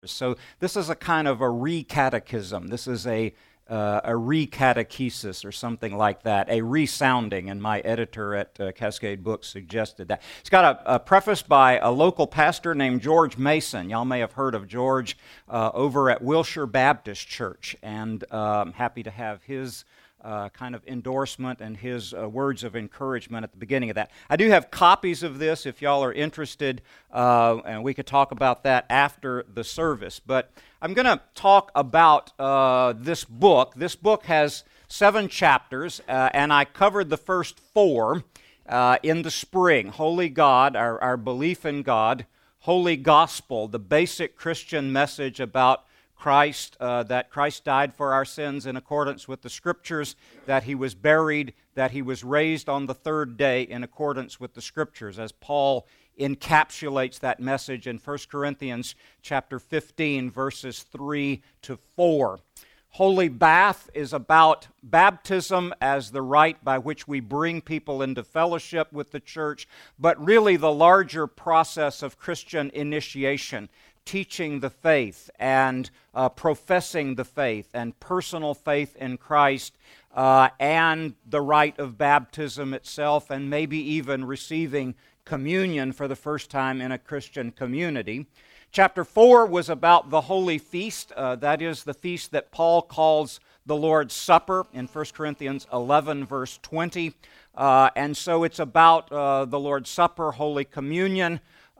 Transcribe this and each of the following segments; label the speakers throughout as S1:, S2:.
S1: So this is a kind of a recatechism. This is a recatechesis or something like that, a resounding, and my editor at Cascade Books suggested that. It's got a preface by a local pastor named George Mason. Y'all may have heard of George over at Wilshire Baptist Church, and I'm happy to have his kind of endorsement and his words of encouragement at the beginning of that. I do have copies of this if y'all are interested, and we could talk about that after the service. But I'm going to talk about this book. This book has 7 chapters, and I covered the first 4 in the spring. Holy God, our belief in God. Holy Gospel, the basic Christian message about Christ, that Christ died for our sins in accordance with the Scriptures, that He was buried, that He was raised on the 3rd day in accordance with the Scriptures, as Paul encapsulates that message in 1 Corinthians chapter 15, verses 3 to 4. Holy Bath is about baptism as the rite by which we bring people into fellowship with the church, but really the larger process of Christian initiation, teaching the faith and professing the faith and personal faith in Christ and the rite of baptism itself, and maybe even receiving communion for the first time in a Christian community. Chapter 4 was about the Holy Feast. That is the feast that Paul calls the Lord's Supper in 1 Corinthians 11, verse 20. And so it's about the Lord's Supper, Holy Communion,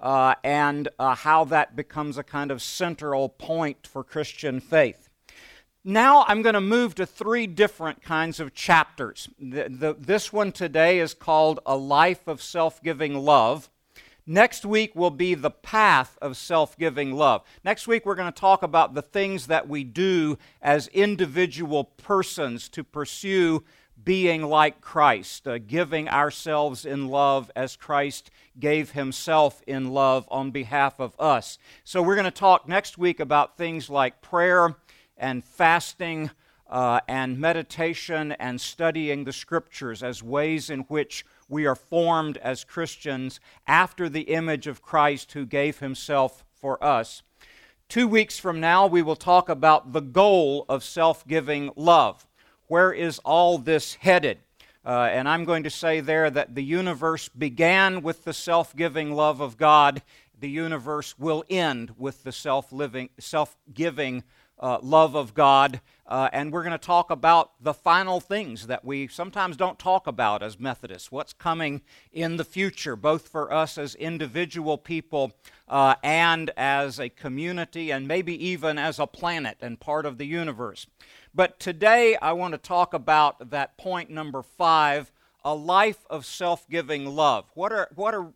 S1: and how that becomes a kind of central point for Christian faith. Now I'm going to move to 3 different kinds of chapters. This one today is called A Life of Self-Giving Love. Next week will be The Path of Self-Giving Love. Next week we're going to talk about the things that we do as individual persons to pursue being like Christ, giving ourselves in love as Christ gave Himself in love on behalf of us. So we're going to talk next week about things like prayer and fasting and meditation and studying the Scriptures as ways in which we are formed as Christians after the image of Christ who gave Himself for us. 2 weeks from now, we will talk about the goal of self-giving love. Where is all this headed? And I'm going to say there that the universe began with the self-giving love of God. The universe will end with the self-giving love of God. And we're going to talk about the final things that we sometimes don't talk about as Methodists, what's coming in the future, both for us as individual people and as a community, and maybe even as a planet and part of the universe. But today I want to talk about that point number 5, a life of self-giving love. What are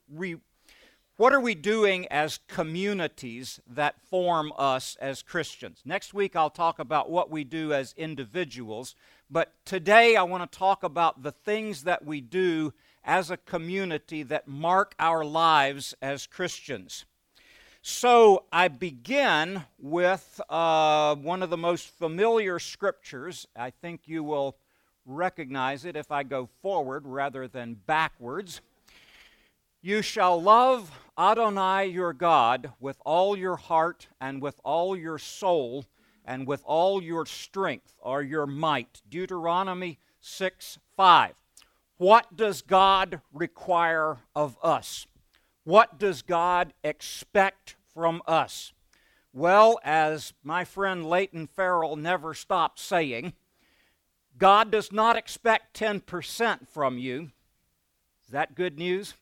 S1: we doing as communities that form us as Christians? Next week I'll talk about what we do as individuals, but today I want to talk about the things that we do as a community that mark our lives as Christians. So I begin with one of the most familiar scriptures. I think you will recognize it if I go forward rather than backwards. You shall love Adonai your God with all your heart and with all your soul and with all your strength or your might. Deuteronomy 6:5. What does God require of us? What does God expect from us? Well, as my friend Leighton Farrell never stopped saying, God does not expect 10% from you. Is that good news?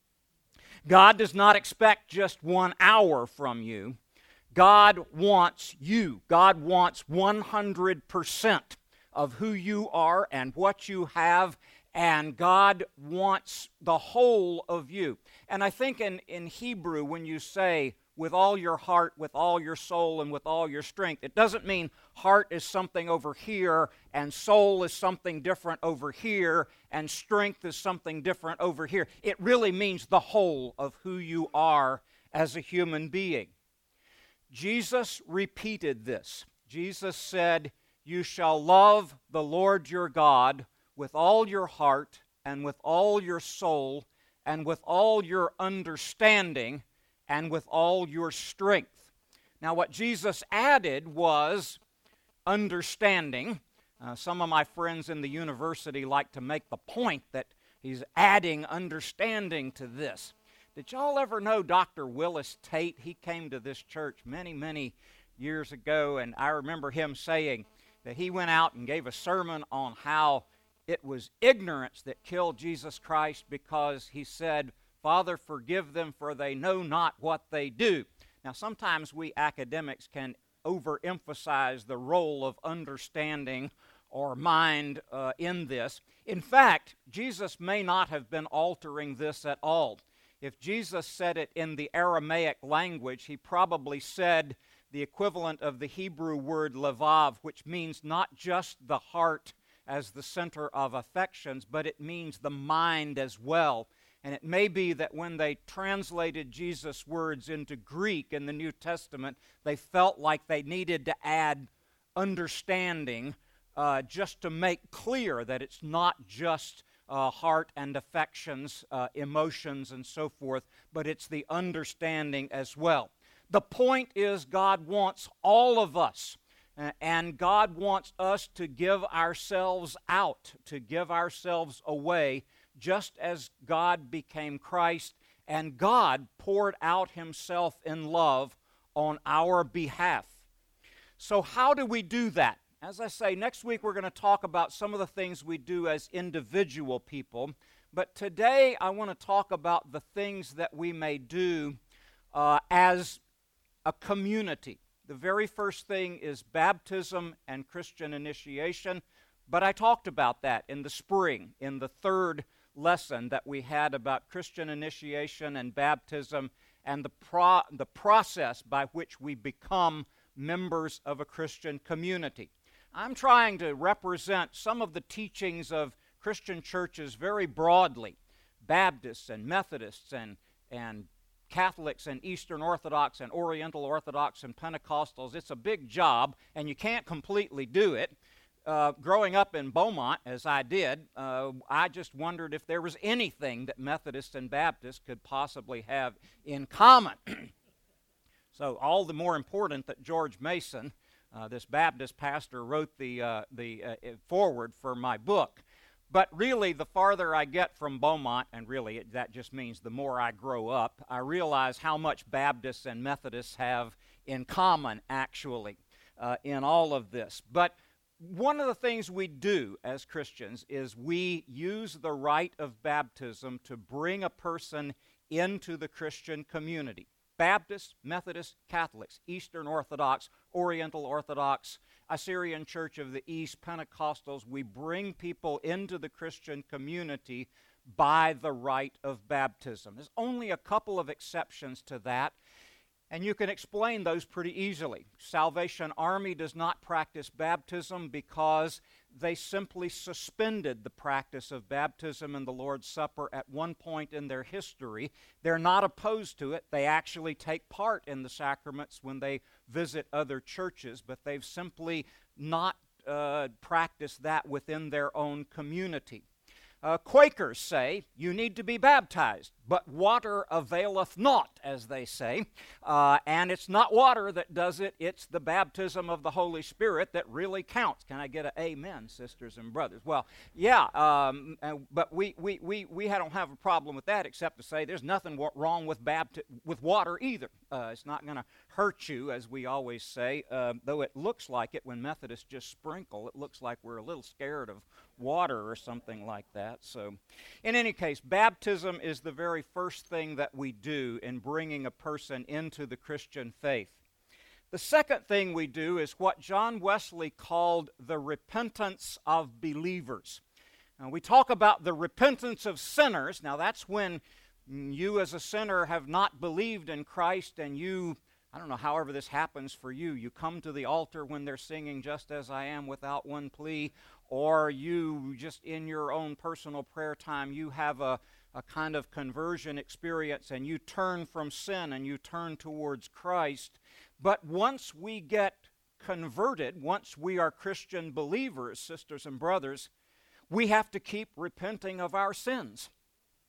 S1: God does not expect just 1 hour from you. God wants you. God wants 100% of who you are and what you have, and God wants the whole of you. And I think in Hebrew, when you say with all your heart, with all your soul, and with all your strength, it doesn't mean heart is something over here, and soul is something different over here, and strength is something different over here. It really means the whole of who you are as a human being. Jesus repeated this. Jesus said, "You shall love the Lord your God with all your heart and with all your soul and with all your understanding and with all your strength." Now, what Jesus added was understanding. Some of my friends in the university like to make the point that he's adding understanding to this. Did y'all ever know Dr. Willis Tate? He came to this church many, many years ago, and I remember him saying that he went out and gave a sermon on how it was ignorance that killed Jesus Christ, because he said, "Father, forgive them, for they know not what they do." Now, sometimes we academics can overemphasize the role of understanding or mind in this. In fact, Jesus may not have been altering this at all. If Jesus said it in the Aramaic language, he probably said the equivalent of the Hebrew word levav, which means not just the heart as the center of affections, but it means the mind as well. And it may be that when they translated Jesus' words into Greek in the New Testament, they felt like they needed to add understanding just to make clear that it's not just heart and affections, emotions, and so forth, but it's the understanding as well. The point is, God wants all of us, and God wants us to give ourselves out, to give ourselves away, just as God became Christ, and God poured out himself in love on our behalf. So how do we do that? As I say, next week we're going to talk about some of the things we do as individual people, but today I want to talk about the things that we may do as a community. The very first thing is baptism and Christian initiation, but I talked about that in the spring, in the third lesson that we had about Christian initiation and baptism and the process by which we become members of a Christian community. I'm trying to represent some of the teachings of Christian churches very broadly. Baptists and Methodists and Catholics and Eastern Orthodox and Oriental Orthodox and Pentecostals. It's a big job, and you can't completely do it. Growing up in Beaumont, as I did, I just wondered if there was anything that Methodists and Baptists could possibly have in common. So all the more important that George Mason, this Baptist pastor, wrote the foreword for my book. But really, the farther I get from Beaumont, and really that just means the more I grow up, I realize how much Baptists and Methodists have in common, actually, in all of this. But one of the things we do as Christians is we use the rite of baptism to bring a person into the Christian community. Baptists, Methodists, Catholics, Eastern Orthodox, Oriental Orthodox, Assyrian Church of the East, Pentecostals, we bring people into the Christian community by the rite of baptism. There's only a couple of exceptions to that, and you can explain those pretty easily. Salvation Army does not practice baptism because they simply suspended the practice of baptism and the Lord's Supper at one point in their history. They're not opposed to it. They actually take part in the sacraments when they visit other churches, but they've simply not practiced that within their own community. Quakers say you need to be baptized, but water availeth not, as they say. And it's not water that does it, it's the baptism of the Holy Spirit that really counts. Can I get an amen, sisters and brothers? Well, yeah, but we don't have a problem with that, except to say there's nothing wrong with water either. It's not going to hurt you, as we always say, though it looks like it when Methodists just sprinkle. It looks like we're a little scared of water or something like that. So, in any case, baptism is the very first thing that we do in bringing a person into the Christian faith. The second thing we do is what John Wesley called the repentance of believers. Now, we talk about the repentance of sinners. Now, that's when you as a sinner have not believed in Christ, and you, I don't know, however this happens for you, you come to the altar when they're singing Just As I Am without one plea, or you just in your own personal prayer time, you have a kind of conversion experience and you turn from sin and you turn towards Christ. But once we get converted, once we are Christian believers, sisters and brothers, we have to keep repenting of our sins.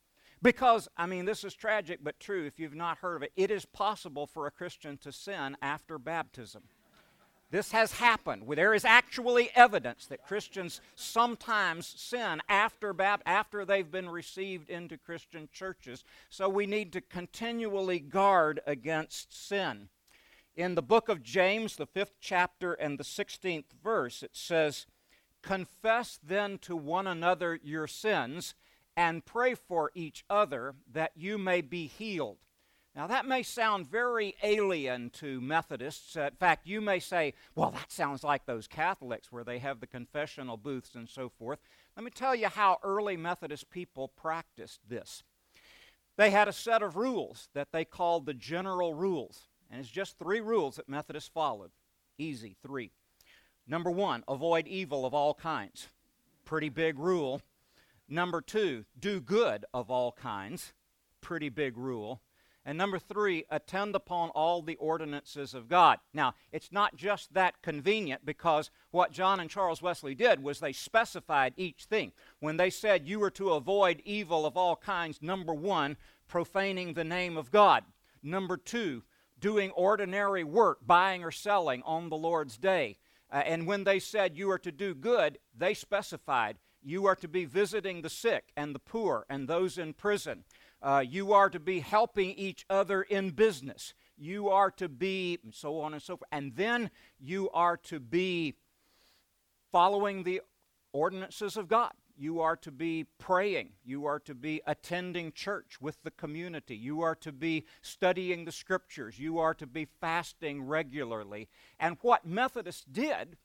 S1: Because, this is tragic but true if you've not heard of it. It is possible for a Christian to sin after baptism. This has happened. There is actually evidence that Christians sometimes sin after they've been received into Christian churches. So we need to continually guard against sin. In the book of James, the 5th chapter and the 16th verse, it says, "Confess then to one another your sins, and pray for each other that you may be healed." Now that may sound very alien to Methodists. In fact, you may say, well, that sounds like those Catholics where they have the confessional booths and so forth. Let me tell you how early Methodist people practiced this. They had a set of rules that they called the general rules. And it's just 3 rules that Methodists followed. Easy, 3. Number 1, avoid evil of all kinds. Pretty big rule. Number 2, do good of all kinds. Pretty big rule. And number 3, attend upon all the ordinances of God. Now, it's not just that convenient, because what John and Charles Wesley did was they specified each thing. When they said you were to avoid evil of all kinds, number 1, profaning the name of God. Number 2, doing ordinary work, buying or selling on the Lord's day. And when they said you are to do good, they specified you are to be visiting the sick and the poor and those in prison. You are to be helping each other in business. You are to be, and so on and so forth. And then you are to be following the ordinances of God. You are to be praying. You are to be attending church with the community. You are to be studying the Scriptures. You are to be fasting regularly. And what Methodists did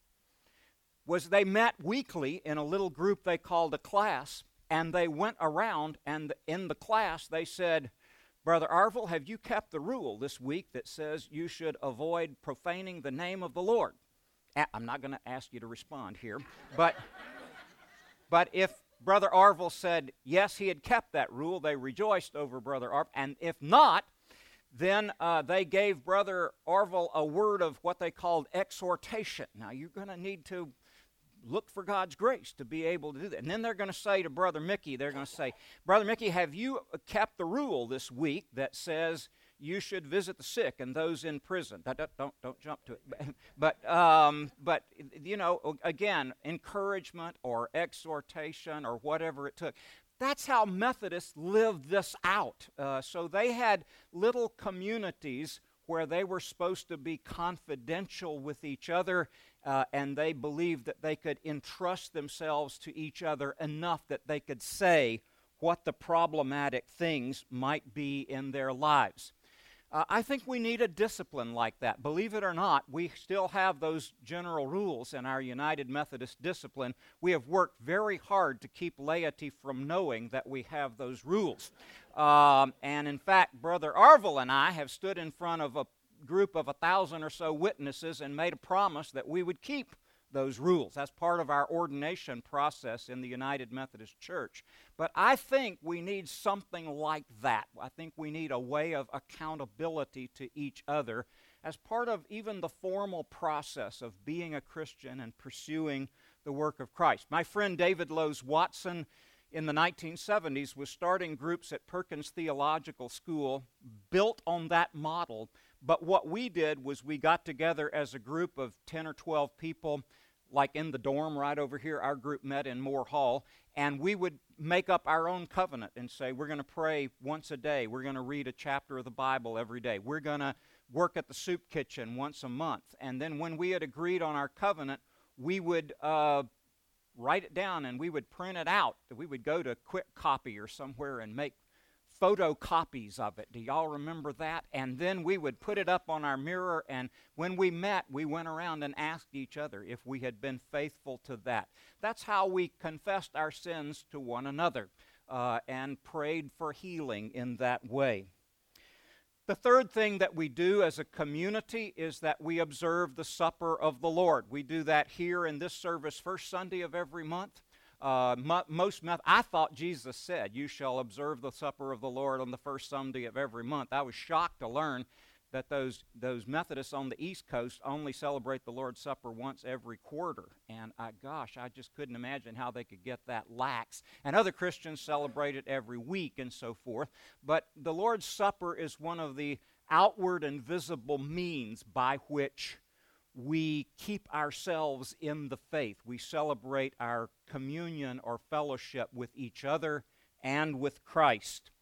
S1: was they met weekly in a little group they called a class, and they went around, and in the class they said, "Brother Arville, have you kept the rule this week that says you should avoid profaning the name of the Lord?" I'm not going to ask you to respond here, but if Brother Arville said yes, he had kept that rule, they rejoiced over Brother Arville, and if not, then they gave Brother Arville a word of what they called exhortation. Now, you're going to need to look for God's grace to be able to do that. And then they're going to say to Brother Mickey, they're going to say, "Brother Mickey, have you kept the rule this week that says you should visit the sick and those in prison?" Don't jump to it. But again, encouragement or exhortation or whatever it took. That's how Methodists lived this out. So they had little communities where they were supposed to be confidential with each other, and they believed that they could entrust themselves to each other enough that they could say what the problematic things might be in their lives. I think we need a discipline like that. Believe it or not, we still have those general rules in our United Methodist discipline. We have worked very hard to keep laity from knowing that we have those rules. And in fact, Brother Arville and I have stood in front of a group of 1,000 or so witnesses and made a promise that we would keep those rules. That's part of our ordination process in the United Methodist Church. But I think we need something like that. I think we need a way of accountability to each other as part of even the formal process of being a Christian and pursuing the work of Christ. My friend David Lowes Watson in the 1970s was starting groups at Perkins Theological School built on that model. But what we did was we got together as a group of 10 or 12 people, like in the dorm right over here. Our group met in Moore Hall, and we would make up our own covenant and say, we're going to pray once a day. We're going to read a chapter of the Bible every day. We're going to work at the soup kitchen once a month. And then when we had agreed on our covenant, we would write it down and we would print it out. We would go to Quick Copy or somewhere and make photocopies of it. Do y'all remember that? And then we would put it up on our mirror, and when we met, we went around and asked each other if we had been faithful to that. That's how we confessed our sins to one another and prayed for healing in that way. The third thing that we do as a community is that we observe the supper of the Lord. We do that here in this service first Sunday of every month. I thought Jesus said, "You shall observe the supper of the Lord on the first Sunday of every month." I was shocked to learn that those Methodists on the East Coast only celebrate the Lord's Supper once every quarter. And I just couldn't imagine how they could get that lax. And other Christians celebrate it every week and so forth. But the Lord's Supper is one of the outward and visible means by which we keep ourselves in the faith. We celebrate our communion or fellowship with each other and with Christ.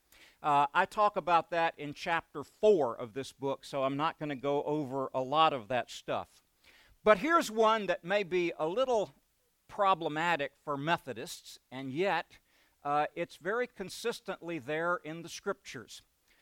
S1: I talk about that in chapter 4 of this book, so I'm not going to go over a lot of that stuff. But here's one that may be a little problematic for Methodists, and yet it's very consistently there in the Scriptures.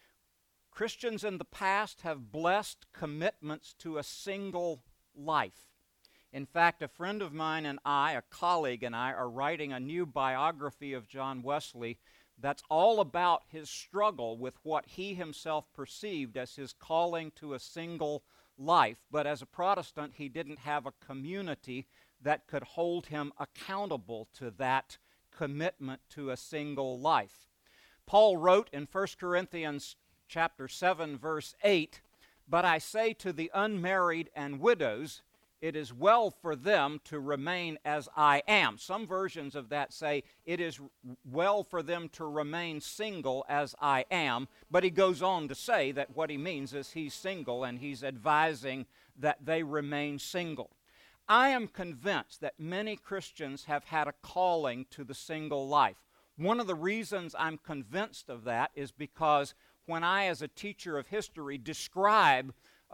S1: Christians in the past have blessed commitments to a single life. In fact, a friend of mine and I, a colleague and I, are writing a new biography of John Wesley that's all about his struggle with what he himself perceived as his calling to a single life. But as a Protestant, he didn't have a community that could hold him accountable to that commitment to a single life. Paul wrote in 1 Corinthians chapter 7, verse 8, "But I say to the unmarried and widows, it is well for them to remain as I am." Some versions of that say, "It is well for them to remain single as I am." But he goes on to say that what he means is he's single and he's advising that they remain single. I am convinced that many Christians have had a calling to the single life. One of the reasons I'm convinced of that is because when I, as a teacher of history, describe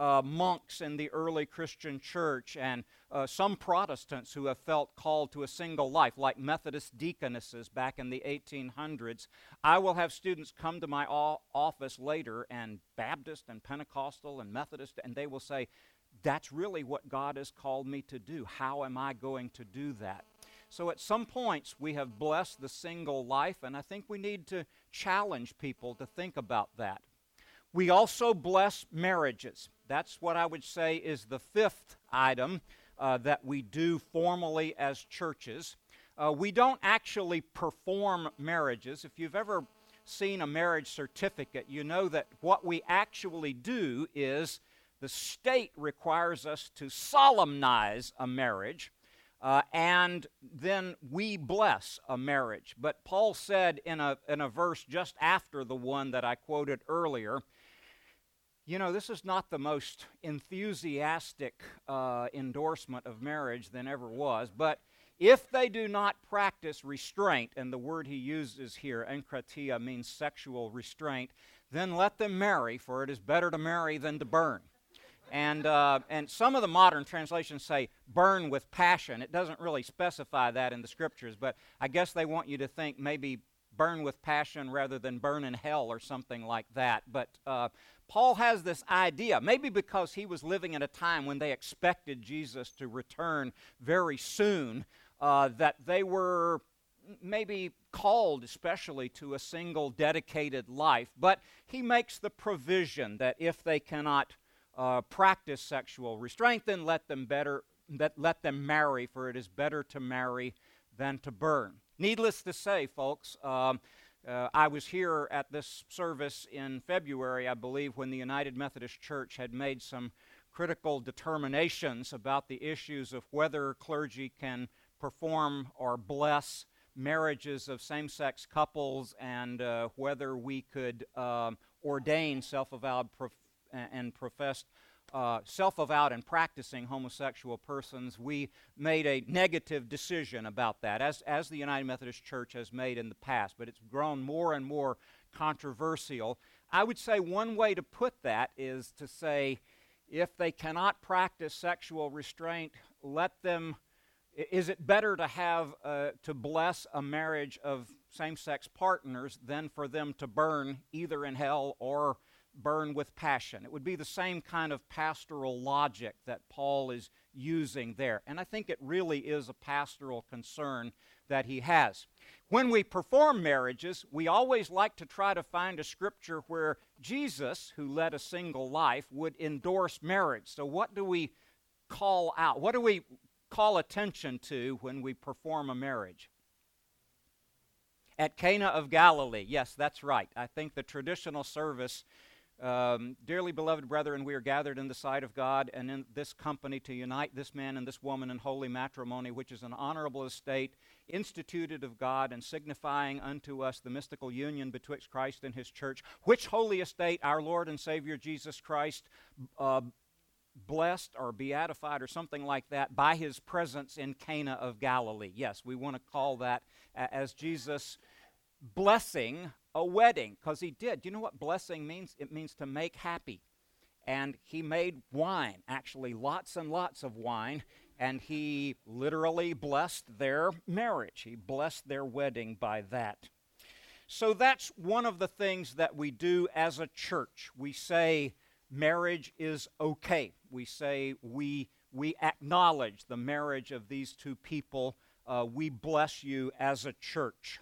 S1: monks in the early Christian church and some Protestants who have felt called to a single life, like Methodist deaconesses back in the 1800s, I will have students come to my office later, and Baptist and Pentecostal and Methodist, and they will say, "That's really what God has called me to do. How am I going to do that?" So at some points we have blessed the single life, and I think we need to challenge people to think about that. We also bless marriages. That's what I would say is the fifth item that we do formally as churches. We don't actually perform marriages. If you've ever seen a marriage certificate, you know that what we actually do is the state requires us to solemnize a marriage, and then we bless a marriage. But Paul said in a verse just after the one that I quoted earlier, you know, this is not the most enthusiastic endorsement of marriage than ever was, but if they do not practice restraint, and the word he uses here, enkratia, means sexual restraint, then let them marry, for it is better to marry than to burn. And some of the modern translations say burn with passion. It doesn't really specify that in the Scriptures, but I guess they want you to think maybe burn with passion rather than burn in hell or something like that. But Paul has this idea, maybe because he was living at a time when they expected Jesus to return very soon, that they were maybe called especially to a single dedicated life. But he makes the provision that if they cannot practice sexual restraint, then let them marry, for it is better to marry than to burn. Needless to say, folks, I was here at this service in February, I believe, when the United Methodist Church had made some critical determinations about the issues of whether clergy can perform or bless marriages of same-sex couples, and whether we could ordain self-avowed and practicing homosexual persons. We made a negative decision about that, as the United Methodist Church has made in the past, but it's grown more and more controversial. I would say one way to put that is to say, if they cannot practice sexual restraint, is it better to have to bless a marriage of same-sex partners than for them to burn either in hell or burn with passion? It would be the same kind of pastoral logic that Paul is using there. And I think it really is a pastoral concern that he has. When we perform marriages, we always like to try to find a scripture where Jesus, who led a single life, would endorse marriage. So what do we call out? What do we call attention to when we perform a marriage? At Cana of Galilee, yes, that's right. I think the traditional service Dearly beloved brethren, we are gathered in the sight of God and in this company to unite this man and this woman in holy matrimony, which is an honorable estate, instituted of God, and signifying unto us the mystical union betwixt Christ and his church, which holy estate our Lord and Savior Jesus Christ blessed or beatified or something like that by his presence in Cana of Galilee. Yes, we want to call that as Jesus blessing a wedding, because he did. Do you know what blessing means? It means to make happy. And he made wine, actually lots and lots of wine, and he literally blessed their marriage. He blessed their wedding by that. So that's one of the things that we do as a church. We say marriage is okay. We say we acknowledge the marriage of these two people. We bless you as a church.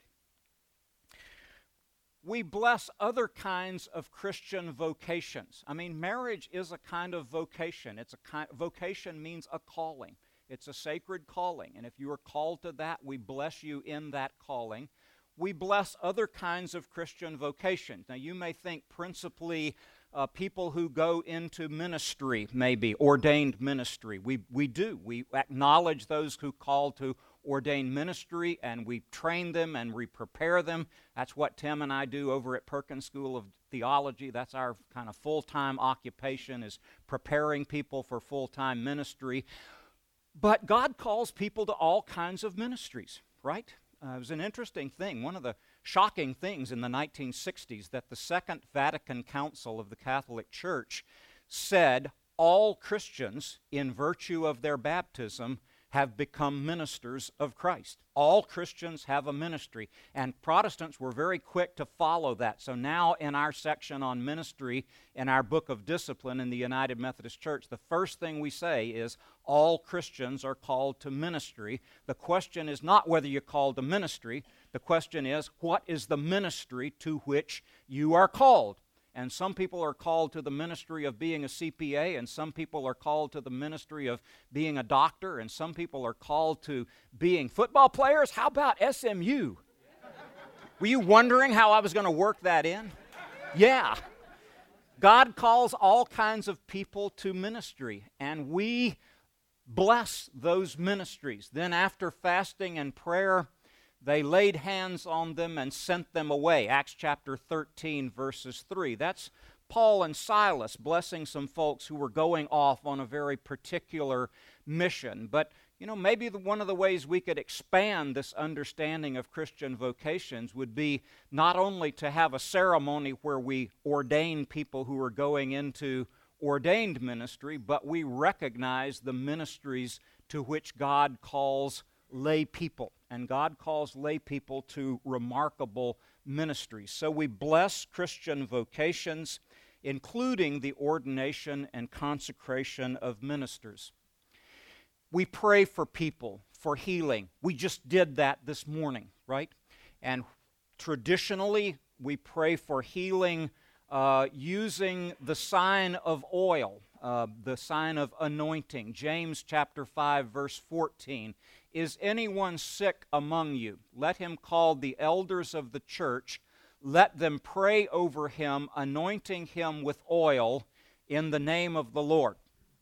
S1: We bless other kinds of Christian vocations. I mean, marriage is a kind of vocation. Vocation means a calling. It's a sacred calling, and if you are called to that, we bless you in that calling. We bless other kinds of Christian vocations. Now, you may think principally people who go into ministry, maybe ordained ministry. We do. We acknowledge those who call to ordained ministry, and we train them and we prepare them. That's what Tim and I do over at Perkins School of Theology. That's our kind of full-time occupation, is preparing people for full-time ministry. But God calls people to all kinds of ministries, right? It was an interesting thing. One of the shocking things in the 1960s that the Second Vatican Council of the Catholic Church said all Christians, in virtue of their baptism, have become ministers of Christ. All Christians have a ministry, and Protestants were very quick to follow that. So now in our section on ministry in our book of discipline in the United Methodist Church, the first thing we say is all Christians are called to ministry. The question is not whether you're called to ministry. The question is, what is the ministry to which you are called? And some people are called to the ministry of being a CPA, and some people are called to the ministry of being a doctor, and some people are called to being football players. How about SMU? Were you wondering how I was going to work that in? Yeah. God calls all kinds of people to ministry, and we bless those ministries. Then after fasting and prayer, they laid hands on them and sent them away. Acts chapter 13, verses 3. That's Paul and Silas blessing some folks who were going off on a very particular mission. But, you know, maybe one of the ways we could expand this understanding of Christian vocations would be not only to have a ceremony where we ordain people who are going into ordained ministry, but we recognize the ministries to which God calls lay people. And God calls lay people to remarkable ministries. So we bless Christian vocations, including the ordination and consecration of ministers. We pray for people for healing. We just did that this morning, right? And traditionally, we pray for healing using the sign of oil, the sign of anointing. James chapter 5, verse 14. Is anyone sick among you? Let him call the elders of the church. Let them pray over him, anointing him with oil in the name of the Lord.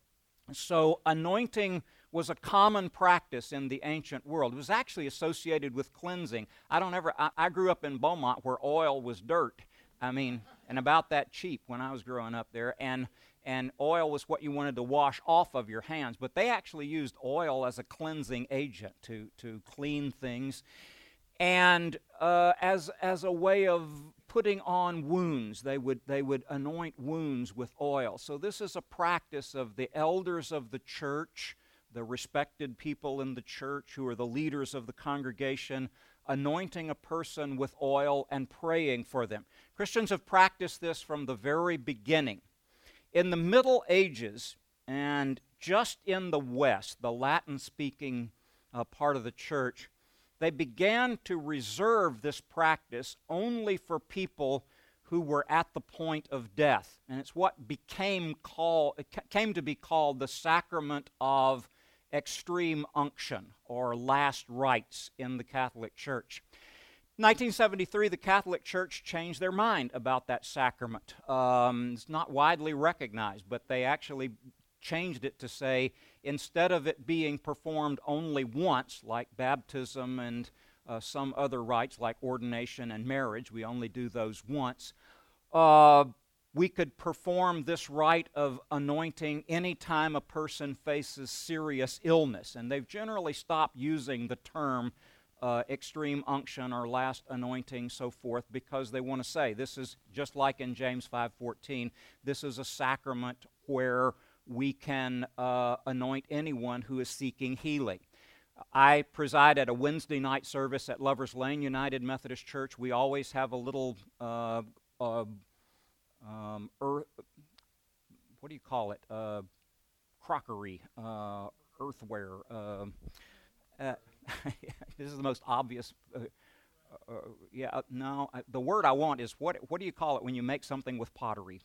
S1: So anointing was a common practice in the ancient world. It was actually associated with cleansing. I grew up in Beaumont where oil was dirt. I mean, and about that cheap when I was growing up there. And oil was what you wanted to wash off of your hands. But they actually used oil as a cleansing agent to clean things. And as a way of putting on wounds, they would anoint wounds with oil. So this is a practice of the elders of the church, the respected people in the church who are the leaders of the congregation, anointing a person with oil and praying for them. Christians have practiced this from the very beginning. In the Middle Ages, and just in the West, the Latin-speaking part of the church, they began to reserve this practice only for people who were at the point of death. And it's what came to be called the sacrament of extreme unction, or last rites in the Catholic Church. 1973, the Catholic Church changed their mind about that sacrament. It's not widely recognized, but they actually changed it to say, instead of it being performed only once, like baptism and some other rites like ordination and marriage, we only do those once, we could perform this rite of anointing anytime a person faces serious illness. And they've generally stopped using the term extreme unction or last anointing, so forth, because they want to say this is just like in James 5:14, this is a sacrament where we can anoint anyone who is seeking healing. I preside at a Wednesday night service at Lovers Lane United Methodist Church. We always have a little what do you call it? Crockery, earthware. This is the most obvious. The word I want is what do you call it when you make something with pottery?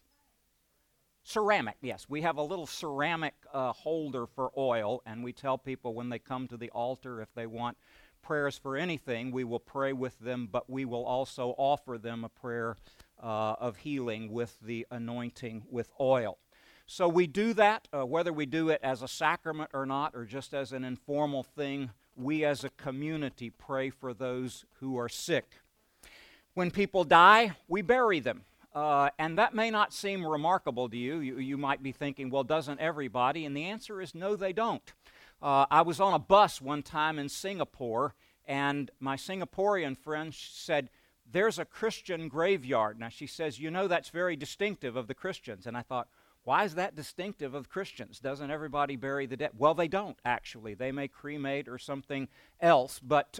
S1: Ceramic, yes. We have a little ceramic holder for oil, and we tell people when they come to the altar, if they want prayers for anything, we will pray with them, but we will also offer them a prayer of healing with the anointing with oil. So we do that, whether we do it as a sacrament or not, or just as an informal thing. We as a community pray for those who are sick. When people die, we bury them. And that may not seem remarkable to you. You might be thinking, well, doesn't everybody? And the answer is no, they don't. I was on a bus one time in Singapore, and my Singaporean friend said, there's a Christian graveyard. Now, she says, you know, that's very distinctive of the Christians. And I thought, why is that distinctive of Christians? Doesn't everybody bury the dead? Well, they don't, actually. They may cremate or something else, but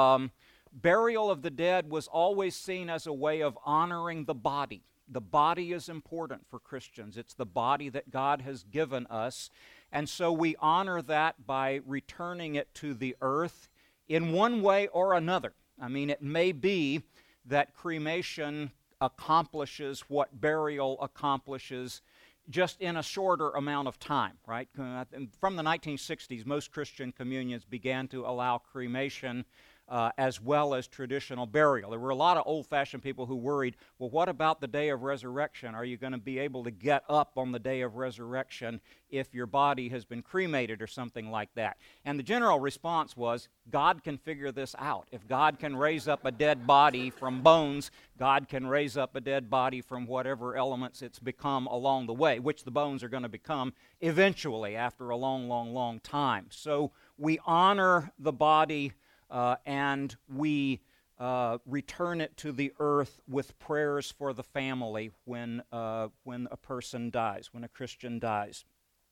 S1: burial of the dead was always seen as a way of honoring the body. The body is important for Christians. It's the body that God has given us, and so we honor that by returning it to the earth in one way or another. I mean, it may be that cremation accomplishes what burial accomplishes just in a shorter amount of time, right? From the 1960s, most Christian communions began to allow cremation as well as traditional burial. There were a lot of old-fashioned people who worried, well, what about the day of resurrection? Are you going to be able to get up on the day of resurrection if your body has been cremated or something like that? And the general response was, God can figure this out. If God can raise up a dead body from bones, God can raise up a dead body from whatever elements it's become along the way, which the bones are going to become eventually after a long, long, long time. So we honor the body and we return it to the earth with prayers for the family when a person dies, when a Christian dies.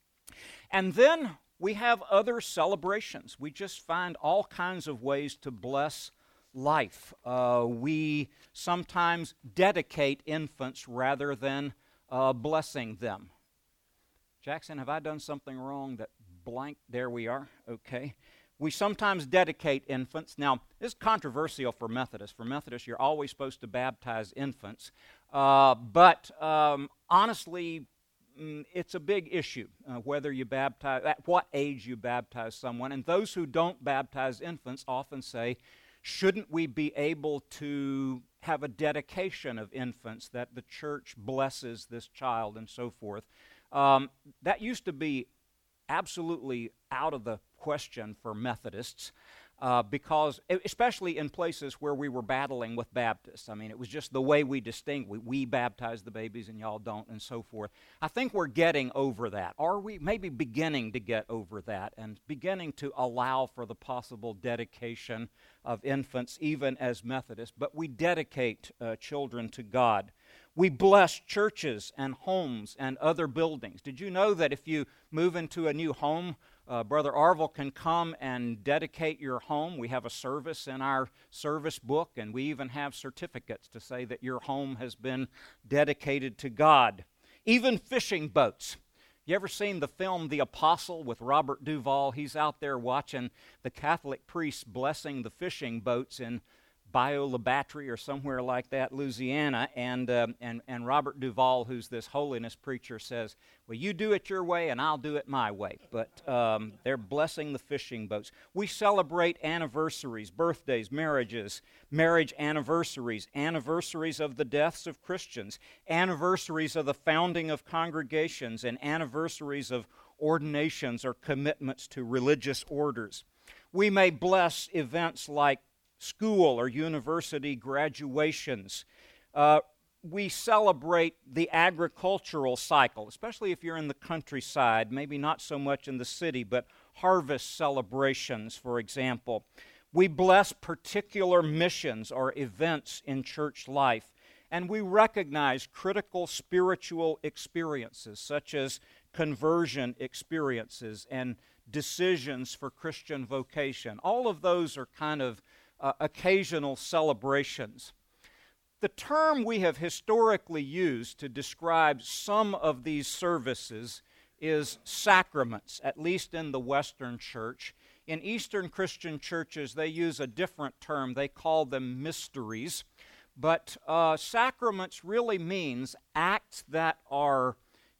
S1: And then we have other celebrations. We just find all kinds of ways to bless life. We sometimes dedicate infants rather than blessing them. Jackson, have I done something wrong that blank? There we are. Okay. We sometimes dedicate infants. Now, this is controversial for Methodists. For Methodists, you're always supposed to baptize infants. But honestly, it's a big issue whether you baptize, at what age you baptize someone. And those who don't baptize infants often say, shouldn't we be able to have a dedication of infants that the church blesses this child and so forth? That used to be absolutely out of the question for Methodists because, especially in places where we were battling with Baptists. I mean, it was just the way we baptize the babies and y'all don't and so forth. I think we're getting over that. Are we maybe beginning to get over that and beginning to allow for the possible dedication of infants even as Methodists? But we dedicate children to God. We bless churches and homes and other buildings. Did you know that if you move into a new home, Brother Arville can come and dedicate your home? We have a service in our service book, and we even have certificates to say that your home has been dedicated to God. Even fishing boats. You ever seen the film The Apostle with Robert Duvall? He's out there watching the Catholic priests blessing the fishing boats in Bayou-La Battery or somewhere like that, Louisiana, and Robert Duvall, who's this holiness preacher, says, well, you do it your way and I'll do it my way. But they're blessing the fishing boats. We celebrate anniversaries, birthdays, marriages, marriage anniversaries, anniversaries of the deaths of Christians, anniversaries of the founding of congregations, and anniversaries of ordinations or commitments to religious orders. We may bless events like school or university graduations. We celebrate the agricultural cycle, especially if you're in the countryside, maybe not so much in the city, but harvest celebrations, for example. We bless particular missions or events in church life, and we recognize critical spiritual experiences, such as conversion experiences and decisions for Christian vocation. All of those are kind of occasional celebrations. The term we have historically used to describe some of these services is sacraments, at least in the Western Church. In Eastern Christian churches, they use a different term. They call them mysteries. But sacraments really means acts that are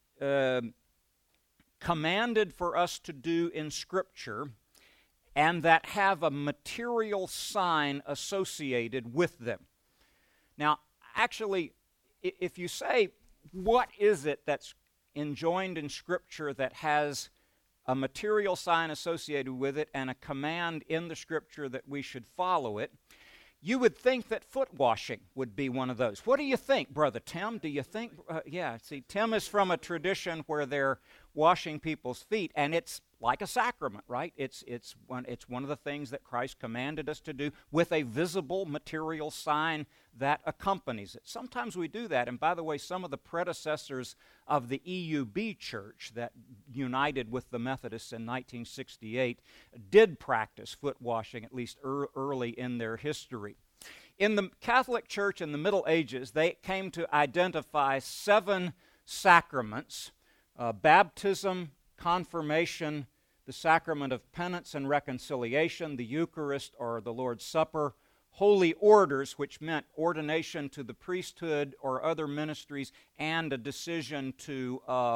S1: commanded for us to do in Scripture and that have a material sign associated with them. Now, actually, if you say, what is it that's enjoined in Scripture that has a material sign associated with it and a command in the Scripture that we should follow it, you would think that foot washing would be one of those. What do you think, Brother Tim? Do you think, Tim is from a tradition where they're washing people's feet, and it's like a sacrament, right? It's one of the things that Christ commanded us to do with a visible material sign that accompanies it. Sometimes we do that, and by the way, some of the predecessors of the EUB Church that united with the Methodists in 1968 did practice foot washing, at least early in their history. In the Catholic Church in the Middle Ages, they came to identify 7 sacraments: baptism, confirmation, the sacrament of penance and reconciliation, the Eucharist or the Lord's Supper, holy orders, which meant ordination to the priesthood or other ministries, and a decision to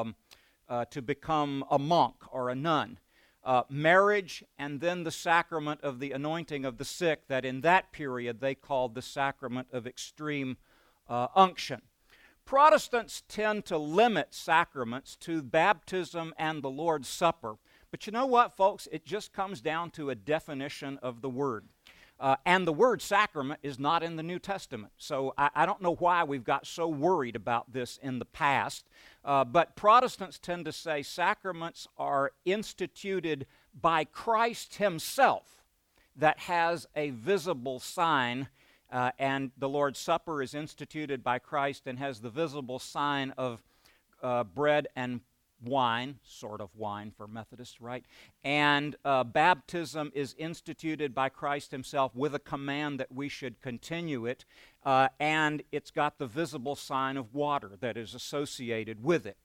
S1: become a monk or a nun. Marriage, and then the sacrament of the anointing of the sick, that in that period they called the sacrament of extreme unction. Protestants tend to limit sacraments to baptism and the Lord's Supper. But you know what, folks? It just comes down to a definition of the word. And the word sacrament is not in the New Testament. So I don't know why we've got so worried about this in the past. But Protestants tend to say sacraments are instituted by Christ himself that has a visible sign, and the Lord's Supper is instituted by Christ and has the visible sign of bread and wine, sort of wine for Methodists, right? And baptism is instituted by Christ himself with a command that we should continue it, and it's got the visible sign of water that is associated with it.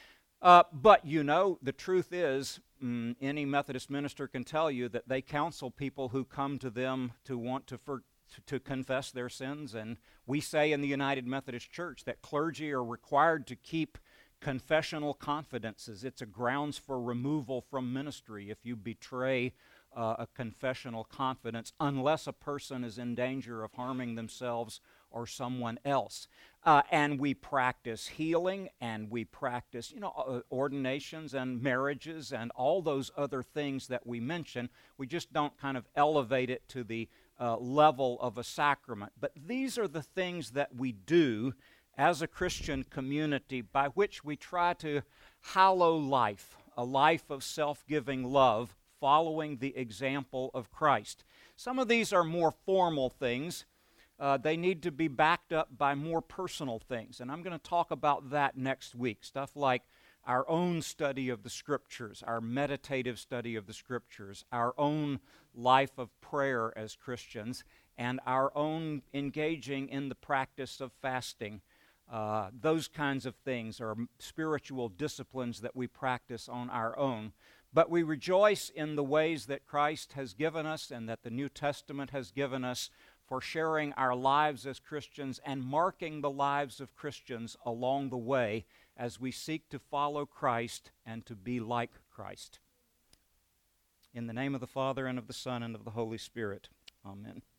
S1: But you know, the truth is, any Methodist minister can tell you that they counsel people who come to them to want to confess their sins, and we say in the United Methodist Church that clergy are required to keep confessional confidences. It's a grounds for removal from ministry if you betray a confessional confidence, unless a person is in danger of harming themselves or someone else. And we practice healing, and we practice, ordinations and marriages and all those other things that we mention. We just don't kind of elevate it to the level of a sacrament. But these are the things that we do as a Christian community by which we try to hallow life, a life of self-giving love, following the example of Christ. Some of these are more formal things. They need to be backed up by more personal things, and I'm going to talk about that next week. Stuff like our own study of the Scriptures, our meditative study of the Scriptures, our own life of prayer as Christians, and our own engaging in the practice of fasting. Those kinds of things are spiritual disciplines that we practice on our own. But we rejoice in the ways that Christ has given us and that the New Testament has given us for sharing our lives as Christians and marking the lives of Christians along the way as we seek to follow Christ and to be like Christ. In the name of the Father, and of the Son, and of the Holy Spirit. Amen.